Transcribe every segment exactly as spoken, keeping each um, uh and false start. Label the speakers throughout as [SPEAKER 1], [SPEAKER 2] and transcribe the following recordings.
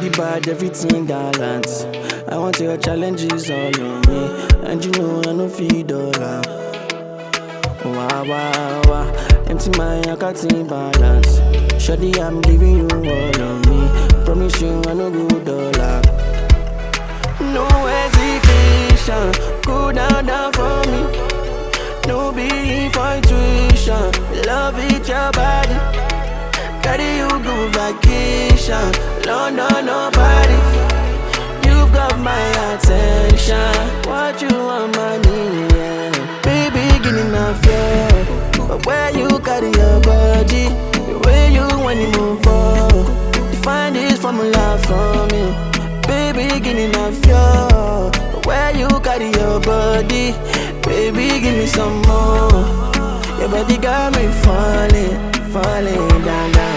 [SPEAKER 1] body bad, everything gallant. I want your challenges all on me, and you know I no feed dollar. Wow, wow, wow. Empty my account in balance. Shawty, I'm giving you all of me. Promise you I no go dollar. No hesitation, go down, down for me. No be infatuation, love it your body. Carry you go vacation, London or Paris. You've got my attention. What you want, money, yeah. Baby, give me my fear. But where you carry your body, the way you want to move forward, you find this formula for me. Baby, give me my fear. But where you carry your body, baby, give me some more. Your body got me falling, falling down, down.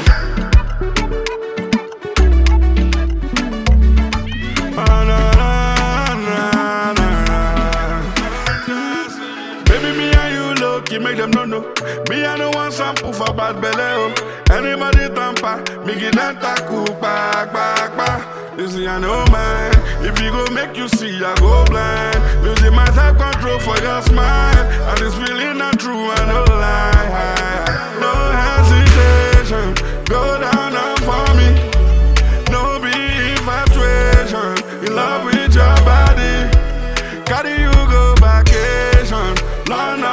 [SPEAKER 2] You make them no know. Me I don't want some poof for bad belly. Oh. Anybody tamper, me get that taku back, back, back. You see I know man. If you go make you see, I go blind. Losing my self control for your smile. And this feeling not true, I no lie. No hesitation, go down, down for me. No be infatuation, in love with your body. Carry you go vacation, London.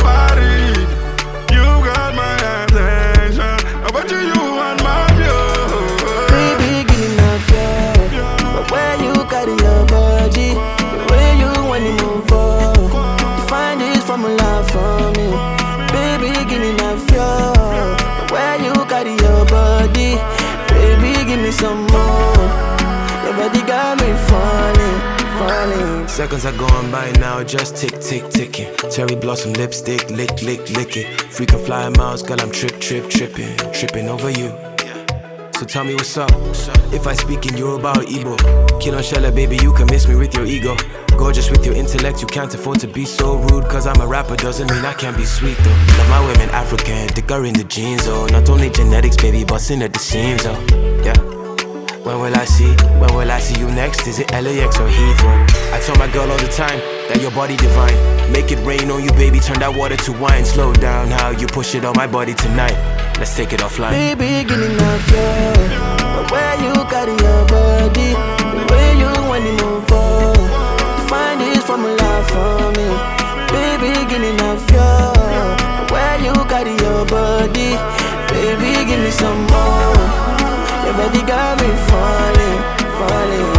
[SPEAKER 2] For me, baby, give me that fuel. Where you carry your body, baby, give me some more. Your body got me falling, falling.
[SPEAKER 3] Seconds are going by now, just tick, tick, ticking. Cherry blossom lipstick, lick, lick, lick it. Freakin' fly miles, girl, I'm trip, trip, tripping, tripping over you. So tell me what's up. If I speak in Yoruba or Igbo, Kill on Shella, baby, you can miss me with your ego. Gorgeous with your intellect, you can't afford to be so rude. Cause I'm a rapper doesn't mean I can't be sweet though. Love my women African, thicker in the jeans, oh. Not only genetics, baby, busting at the seams, oh. Yeah. When will I see, when will I see you next? Is it L A X or Heathrow? I tell my girl all the time that your body divine. Make it rain on you, baby, turn that water to wine. Slow down how you push it on my body tonight. Let's take it offline.
[SPEAKER 1] Baby, give me that fear. But where you carry your body, the way you want to move forward, find this formula for me. Baby, give me that fear. But where you carry your body, baby, give me some more. Your body got me falling, falling.